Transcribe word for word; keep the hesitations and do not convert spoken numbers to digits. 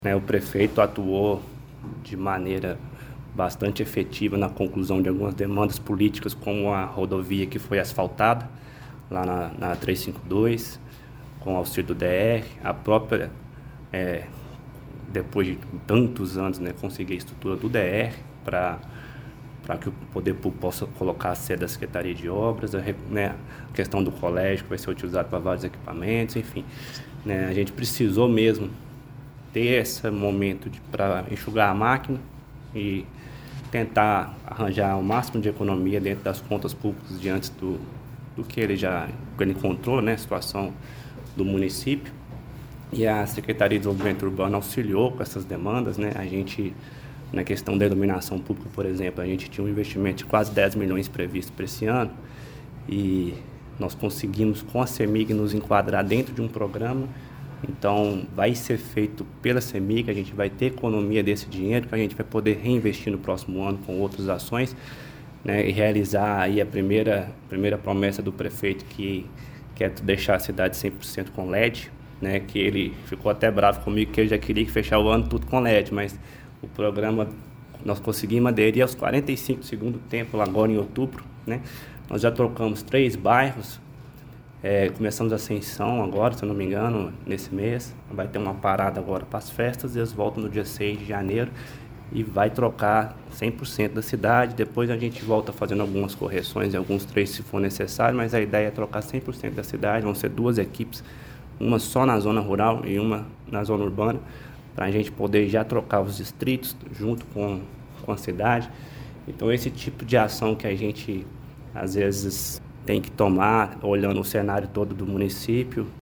Né, o prefeito atuou de maneira bastante efetiva na conclusão de algumas demandas políticas, como a rodovia que foi asfaltada lá na, na trezentos e cinquenta e dois, com auxílio do D R, a própria, é, depois de tantos anos, né, conseguir a estrutura do D R para para que o poder público possa colocar a sede da Secretaria de Obras, a, né, a questão do colégio que vai ser utilizado para vários equipamentos, enfim. Né, a gente precisou mesmo ter esse momento para enxugar a máquina e tentar arranjar o máximo de economia dentro das contas públicas diante do, do que ele já que ele encontrou, né, a situação do município. E a Secretaria de Desenvolvimento Urbano auxiliou com essas demandas, né? A gente, na questão da iluminação pública, por exemplo, a gente tinha um investimento de quase dez milhões previsto para esse ano e nós conseguimos, com a CEMIG, nos enquadrar dentro de um programa. Então, vai ser feito pela CEMIG, a gente vai ter economia desse dinheiro que a gente vai poder reinvestir no próximo ano com outras ações, né, e realizar aí a primeira, primeira promessa do prefeito, que quer deixar a cidade cem por cento com L E D, né, que ele ficou até bravo comigo, que ele já queria que fechar o ano tudo com L E D, mas o programa, nós conseguimos aderir aos quarenta e cinco do segundo tempo, agora em outubro, né. Nós já trocamos três bairros. É, começamos a ascensão agora, se eu não me engano, nesse mês. Vai ter uma parada agora para as festas e eles voltam no dia seis de janeiro e vai trocar cem por cento da cidade. Depois a gente volta fazendo algumas correções em alguns trechos se for necessário, mas a ideia é trocar cem por cento da cidade. Vão ser duas equipes, uma só na zona rural e uma na zona urbana, para a gente poder já trocar os distritos junto com, com a cidade. Então, esse tipo de ação que a gente, às vezes, tem que tomar, olhando o cenário todo do município.